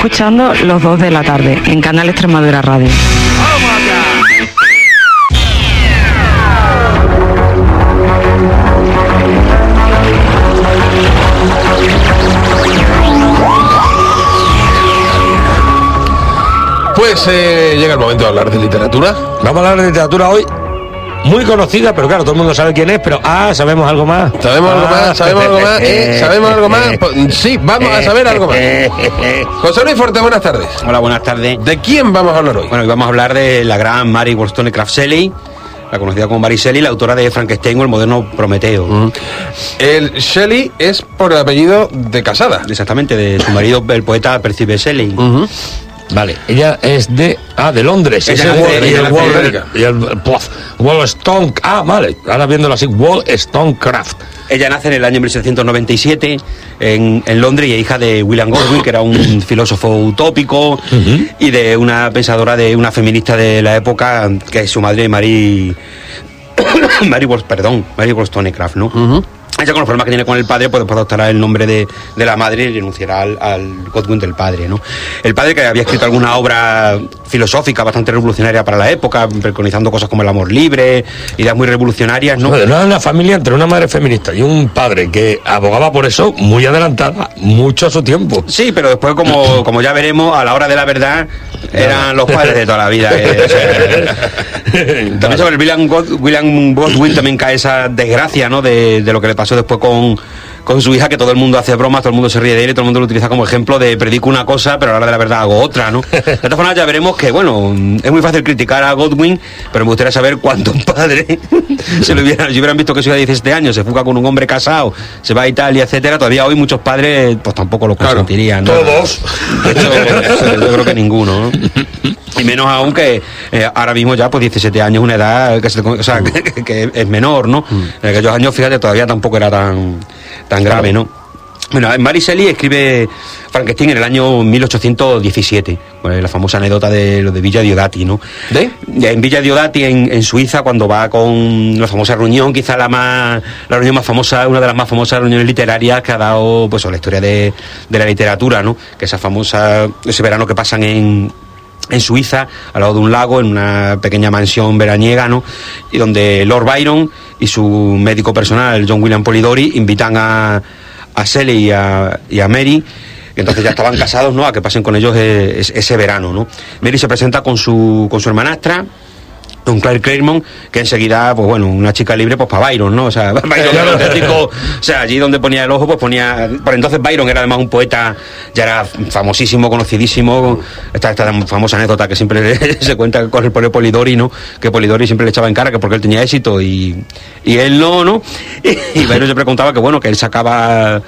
escuchando Los Dos de la Tarde en Canal Extremadura Radio. Pues llega el momento de hablar de literatura. Vamos a hablar de literatura hoy. Muy conocida, pero claro, todo el mundo sabe quién es, pero ¿sabemos algo más? ¿Sabemos algo más? ¿Sabemos algo más? ¿Sabemos algo más? Sí, vamos a saber algo más. José Luis Forte, buenas tardes. Hola, buenas tardes. ¿De quién vamos a hablar hoy? Bueno, hoy vamos a hablar de la gran Mary Wollstonecraft Shelley, la conocida como Mary Shelley, la autora de Frankenstein o el moderno Prometeo. El Shelley es por el apellido de casada. Exactamente, de su marido, el poeta Percy B. Shelley. Vale, ella es de Londres. Ella y el Wollstonecraft. Vale, ahora viéndolo así, Wollstonecraft. Ella nace en el año 1797 en Londres y es hija de William Godwin, que era un filósofo utópico, y de una pensadora, de una feminista de la época, que es su madre, Mary Wollstonecraft, ¿no? Ella, con los problemas que tiene con el padre, pues después adoptará el nombre de la madre y renunciará al Godwin del padre, ¿no? El padre, que había escrito alguna obra filosófica bastante revolucionaria para la época, preconizando cosas como el amor libre, ideas muy revolucionarias, ¿no? Era una familia entre una madre feminista y un padre que abogaba por eso, muy adelantada, mucho a su tiempo. Sí, pero después, como ya veremos, a la hora de la verdad, eran los padres de toda la vida. También sobre William Godwin también cae esa desgracia, ¿no? De lo que le pasó después con su hija, que todo el mundo hace bromas, todo el mundo se ríe de él y todo el mundo lo utiliza como ejemplo de predico una cosa, pero a la hora de la verdad hago otra, ¿no? De todas formas, ya veremos que, bueno, es muy fácil criticar a Godwin, pero me gustaría saber cuántos padres si hubieran visto que su hija de 17 años se fuga con un hombre casado, se va a Italia, etcétera. Todavía hoy muchos padres pues tampoco lo consentirían, ¿no? Todos. De hecho, yo creo que ninguno, ¿no? Y menos aún que ahora mismo ya, pues 17 años, una edad que es menor, ¿no? En aquellos años, fíjate, todavía tampoco era tan grave, ¿no? Bueno, Mary Shelley escribe Frankenstein en el año 1817, bueno, la famosa anécdota de lo de Villa Diodati, ¿no? En Villa Diodati, en Suiza, cuando va con la famosa reunión, quizá la reunión más famosa, una de las más famosas reuniones literarias que ha dado, pues, la historia de la literatura, ¿no? Que ese verano que pasan en Suiza, al lado de un lago, en una pequeña mansión veraniega, ¿no? Y donde Lord Byron y su médico personal, John William Polidori, invitan a Shelley y a Mary, que entonces ya estaban casados, ¿no? A que pasen con ellos ese verano, ¿no? Mary se presenta con su hermanastra, con Claire Claremont, que enseguida, pues bueno, una chica libre, pues para Byron, ¿no? O sea, Byron era auténtico, o sea, allí donde ponía el ojo, pues ponía... Por entonces Byron era además un poeta, ya era famosísimo, conocidísimo, esta famosa anécdota que siempre se cuenta con el Polidori, ¿no? Que Polidori siempre le echaba en cara que porque él tenía éxito y él no, y Byron siempre contaba que, bueno, que él sacaba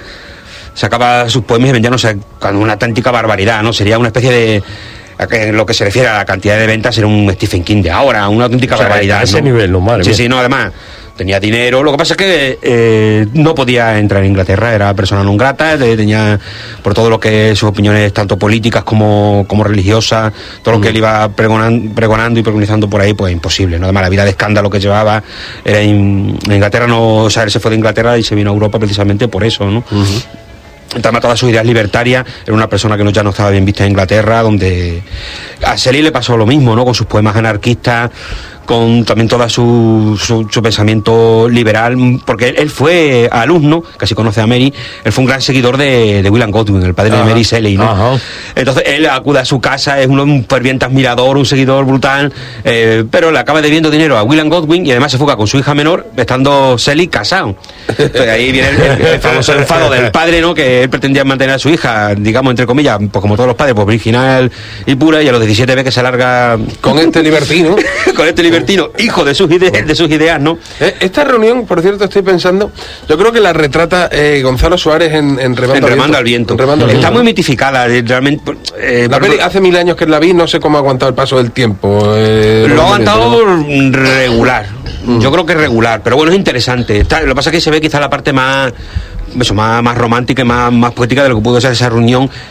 sus poemas y vendían, no sé, con una auténtica barbaridad, ¿no? Sería una especie de... En lo que se refiere a la cantidad de ventas, era un Stephen King de ahora, una auténtica barbaridad. A ese nivel, no, madre. Sí, no, además tenía dinero. Lo que pasa es que no podía entrar en Inglaterra, era persona non grata, tenía, por todo lo que sus opiniones, tanto políticas como religiosas, todo lo que él iba pregonando y preconizando por ahí, pues imposible, ¿no? Además, la vida de escándalo que llevaba era en Inglaterra, no, o sea, él se fue de Inglaterra y se vino a Europa precisamente por eso, ¿no? Entonces, todas sus ideas libertarias, era una persona que ya no estaba bien vista en Inglaterra, donde a Shelley le pasó lo mismo, ¿no? Con sus poemas anarquistas, con también todo su pensamiento liberal, porque él fue alumno, casi conoce a Mary, él fue un gran seguidor de William Godwin, el padre de Mary Shelley, ¿no? Entonces él acude a su casa, es un ferviente admirador, un seguidor brutal, pero le acaba debiendo dinero a William Godwin y además se fuga con su hija menor, estando Shelley casado. Entonces ahí viene el famoso enfado del padre, ¿no? Que él pretendía mantener a su hija, digamos, entre comillas, pues como todos los padres, pues virginal y pura, y a los 17 ve que se larga con este libertino. Con este libertino, hijo de sus ideas, ¿no? Esta reunión, por cierto, estoy pensando, yo creo que la retrata Gonzalo Suárez en Remando al Viento. Está muy mitificada, realmente. La peli hace 1000 años que la vi, no sé cómo ha aguantado el paso del tiempo. Lo ha aguantado regular. Yo creo que regular, pero bueno, es interesante. Lo que pasa es que se ve quizá la parte más romántica y más poética de lo que pudo ser esa reunión.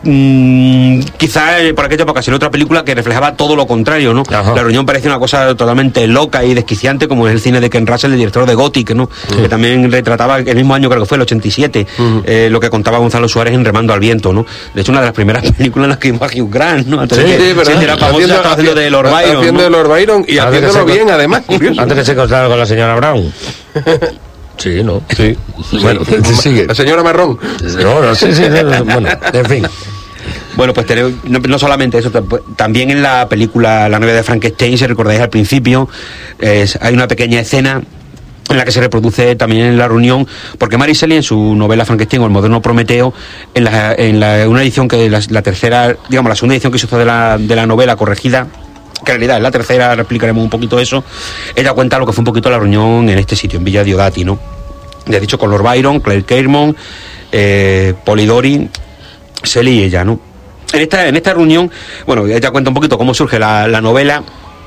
quizás por aquella época salió otra película que reflejaba todo lo contrario, ¿no? Ajá. La reunión parecía una cosa totalmente loca y desquiciante, como es el cine de Ken Russell, el director de Gothic, ¿no? Que también retrataba el mismo año, creo que fue el 87, lo que contaba Gonzalo Suárez en Remando al Viento, ¿no? De hecho, una de las primeras películas en las que vimos a Hugh Grant, ¿no? Antes de que ¿verdad? se hiciera famoso, estaba haciendo de Lord Byron, haciendo ¿no? de Lord Byron y Antes que haciéndolo se- bien, además, curioso. Antes que se acostara con la señora Brown. Sí, ¿no? Sí. Bueno, sigue. La señora Marrón. No, sí, bueno, en fin. Bueno, pues no solamente eso, también en la película La novia de Frankenstein, si recordáis al principio, hay una pequeña escena en la que se reproduce también en la reunión, porque Mary Shelley en su novela Frankenstein o el moderno Prometeo, una edición que la tercera, digamos la segunda edición que se hizo de la novela corregida, que en realidad en la tercera explicaremos un poquito eso, ella cuenta lo que fue un poquito la reunión en este sitio, en Villa Diodati, ¿no? Ya he dicho, con Lord Byron, Claire Cairmont, Polidori, Shelley y ella, ¿no? En esta reunión, bueno, ella cuenta un poquito cómo surge la novela.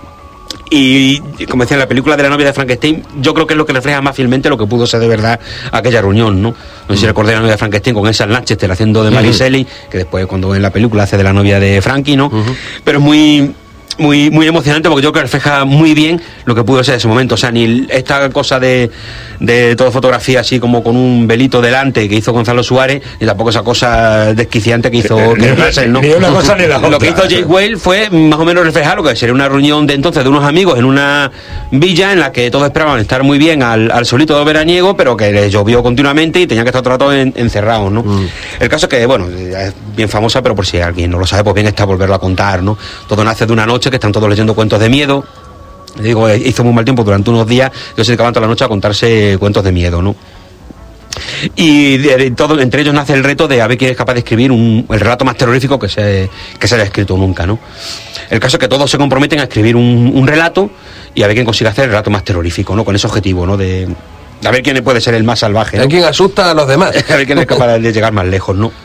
Y como decía, en la película de La novia de Frankenstein, yo creo que es lo que refleja más fielmente lo que pudo ser de verdad aquella reunión, ¿no? No sé si recordáis La novia de Frankenstein con Elsa Lanchester haciendo de Mary Shelley, que después cuando en la película hace de la novia de Frankie, ¿no? Pero es muy emocionante, porque yo creo que refleja muy bien lo que pudo ser ese momento. O sea, ni esta cosa de toda fotografía así como con un velito delante que hizo Gonzalo Suárez, ni tampoco esa cosa desquiciante que hizo Ken Russell, ¿no? Ni una cosa ni la otra. Lo que hizo Jake Whale fue más o menos reflejar lo que sería una reunión de entonces de unos amigos en una villa en la que todos esperaban estar muy bien al solito veraniego, pero que les llovió continuamente y tenían que estar todo el rato encerrados, ¿no? El caso es que, bueno, es bien famosa, pero por si alguien no lo sabe, pues bien está volverlo a contar, ¿no? Todo nace de una noche que están todos leyendo cuentos de miedo. Digo, hizo muy mal tiempo durante unos días, yo se dedicaban toda la noche a contarse cuentos de miedo, ¿no? Y entre ellos nace el reto de a ver quién es capaz de escribir el relato más terrorífico que se haya escrito nunca, ¿no? El caso es que todos se comprometen a escribir un relato y a ver quién consigue hacer el relato más terrorífico, ¿no? Con ese objetivo, ¿no? De a ver quién puede ser el más salvaje, ¿no? Hay quien asusta a los demás. A ver quién es capaz de llegar más lejos, ¿no?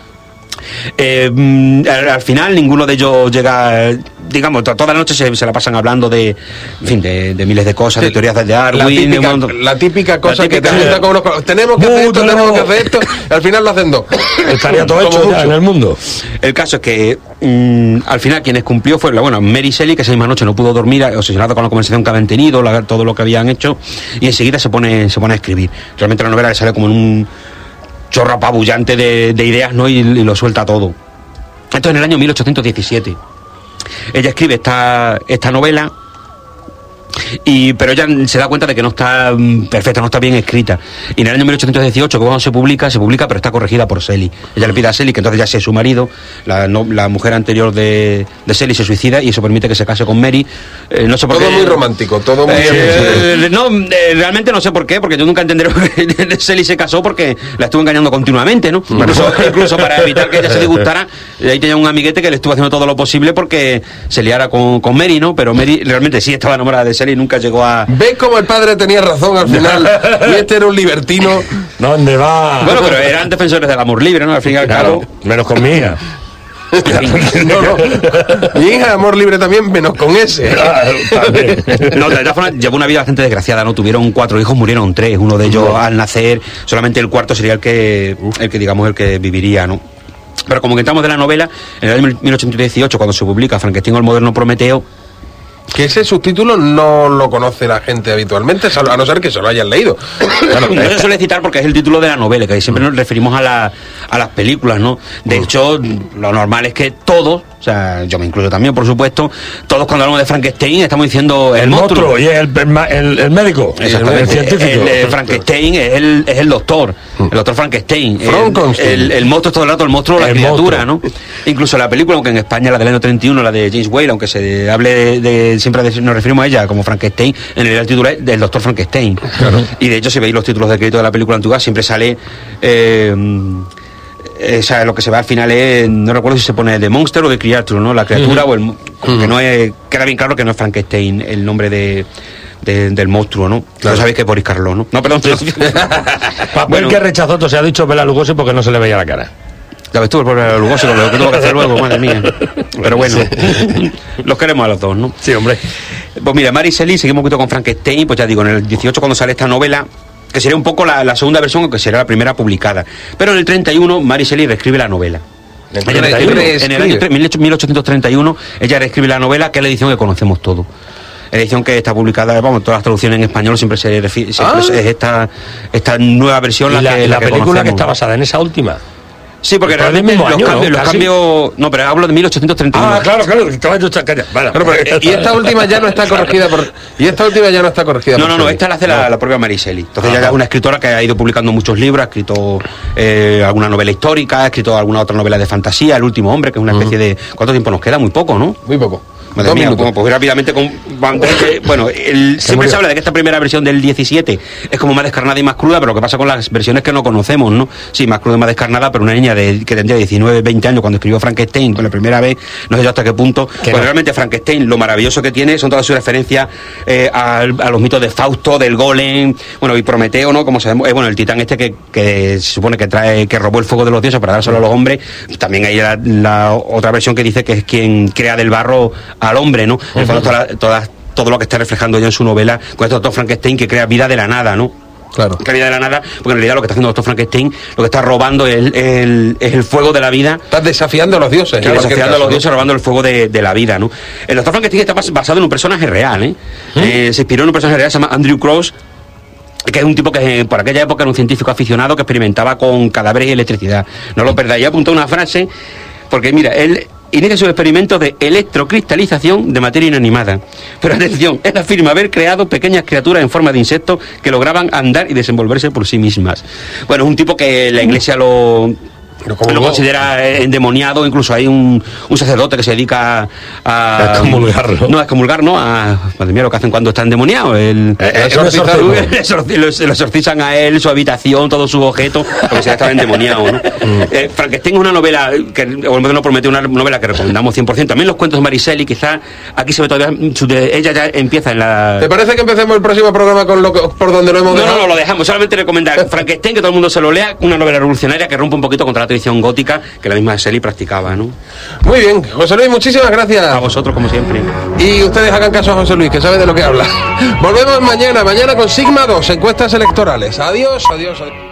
Al final ninguno de ellos llega, digamos, toda la noche se la pasan hablando de miles de cosas, de teorías de Darwin, La típica cosa La típica- que te junta con unos... Tenemos que hacer esto, tenemos que hacer esto. Al final lo hacen dos. Estaría todo hecho Como ya mucho. en el mundo. El caso es que al final quienes cumplió fue Mary Shelley, que esa misma noche no pudo dormir, obsesionada con la conversación que habían tenido, todo lo que habían hecho, y enseguida se pone a escribir. Realmente la novela le sale como en un chorro apabullante de ideas, ¿no? Y lo suelta todo. Esto es en el año 1817. Ella escribe esta novela, pero ella se da cuenta de que no está perfecta, no está bien escrita. Y en el año 1818, que cuando se publica, pero está corregida por Shelley. Ella le pide a Shelley, que entonces ya sea su marido, la mujer anterior de Shelley se suicida y eso permite que se case con Mary. No sé por qué. Todo muy romántico, todo muy... Realmente no sé por qué, porque yo nunca entenderé que Shelley se casó porque la estuvo engañando continuamente, ¿no? Incluso para evitar que ella se disgustara, ahí tenía un amiguete que le estuvo haciendo todo lo posible porque se liara con Mary, ¿no? Pero Mary realmente sí estaba enamorada de Shelley y nunca llegó a... ¿Ves cómo el padre tenía razón al final? Y este era un libertino. ¿Dónde va? Bueno, pero eran defensores del amor libre, ¿no? Al fin y al Claro, cabo. menos con mi hija. No. Mi hija, amor libre también, menos con ese. También. No, de todas formas, llevó una vida bastante desgraciada, ¿no? Tuvieron 4 hijos, murieron 3. Uno de ellos al nacer, solamente el cuarto sería el que viviría, ¿no? Pero como que entramos de la novela, en el año 1818, cuando se publica Frankenstein o el moderno Prometeo, Que ese subtítulo no lo conoce la gente habitualmente, a no ser que se lo hayan leído. Bueno, no se suele citar porque es el título de la novela, que siempre nos referimos a las películas, ¿no? De hecho, lo normal es que todos, o sea, yo me incluyo también, por supuesto, todos cuando hablamos de Frankenstein estamos diciendo el monstruo. Y el médico, Exactamente. el científico. Frankenstein es el doctor, el doctor Frankenstein. El monstruo es todo el rato, el monstruo o la El criatura, monstruo. ¿no? Incluso la película, aunque en España, la del año 31, la de James Whale, aunque se hable siempre nos referimos a ella como Frankenstein, en realidad el título es del doctor Frankenstein. Claro. Y de hecho, si veis los títulos de crédito de la película antigua, siempre sale... lo que se ve al final es, no recuerdo si se pone de Monster o de Creature, ¿no? La criatura o el... que no es, queda bien claro que no es Frankenstein el nombre del monstruo, ¿no? Claro. Lo sabéis que es Boris Karloff, ¿no? No, perdón. Papel Bueno. que rechazó, se ha dicho Bela Lugosi porque no se le veía la cara. Ya ves tú, el pobre Lugosi, lo que tuvo que hacer luego, madre mía. Pero bueno, los queremos a los dos, ¿no? Sí, hombre. Pues mira, Mary Shelley, seguimos un poquito con Frankenstein, pues ya digo, en el 18 cuando sale esta novela, que sería un poco la segunda versión, que será la primera publicada. Pero en el 31, Mary Shelley reescribe la novela. En el año 1831 ella reescribe la novela, que es la edición que conocemos todos. Edición que está publicada, vamos, todas las traducciones en español siempre es esta nueva versión ¿Y la la película conocemos. que está basada en esa última? Sí, porque realmente los cambios... No, pero hablo de 1831. Ah, claro, estaba yo chacalla. Vale. Y esta última ya no está corregida No, esta la hace la propia Mary Shelley. Entonces ella es una escritora que ha ido publicando muchos libros, ha escrito alguna novela histórica, ha escrito alguna otra novela de fantasía, El último hombre, que es una especie de... ¿Cuánto tiempo nos queda? Muy poco, ¿no? Muy poco. Madre mía, pues rápidamente siempre se habla de que esta primera versión del 17 es como más descarnada y más cruda, pero lo que pasa con las versiones que no conocemos, ¿no? Sí, más cruda y más descarnada, pero una niña que tendría 19, 20 años cuando escribió Frankenstein por la primera vez, no sé yo hasta qué punto, pues realmente Frankenstein, lo maravilloso que tiene son todas sus referencias a los mitos de Fausto, del Golem, bueno, y Prometeo, ¿no? Como sabemos, el titán este que se supone que robó el fuego de los dioses para dárselo a los hombres. También hay la otra versión que dice que es quien crea del barro al hombre, ¿no? En el fondo todo lo que está reflejando ella en su novela con este doctor Frankenstein que crea vida de la nada, ¿no? Claro. Crea vida de la nada, porque en realidad lo que está haciendo el doctor Frankenstein, lo que está robando es el fuego de la vida. Estás desafiando a los dioses. Claro, desafiando a los dioses, robando el fuego de la vida, ¿no? El doctor Frankenstein está basado en un personaje real, ¿eh? Se inspiró en un personaje real, se llama Andrew Cross, que es un tipo que por aquella época era un científico aficionado que experimentaba con cadáveres y electricidad. No lo perdáis. Yo apunté una frase, porque mira, él inicia sus experimentos de electrocristalización de materia inanimada. Pero atención, él afirma haber creado pequeñas criaturas en forma de insectos que lograban andar y desenvolverse por sí mismas. Bueno, es un tipo que la Iglesia lo considera endemoniado. Incluso hay un sacerdote que se dedica a excomulgarlo. No, a excomulgar, no, madre mía, lo que hacen cuando está endemoniado. Lo exorcizan a él, su habitación, todos sus objetos, porque se está endemoniado, ¿no? Frankenstein es una novela que, o el modelo promete, una novela que recomendamos 100%. También los cuentos de Mary Shelley, quizás aquí se ve todavía, ella ya empieza en la... ¿Te parece que empecemos el próximo programa con por donde lo hemos dejado? No, lo dejamos. Solamente recomendar Frankenstein, que todo el mundo se lo lea, una novela revolucionaria que rompe un poquito contra la tradición gótica que la misma Shelley practicaba, ¿no? Muy bien, José Luis, muchísimas gracias. A vosotros, como siempre. Y ustedes hagan caso a José Luis, que sabe de lo que habla. Volvemos mañana con Sigma 2, encuestas electorales. Adiós.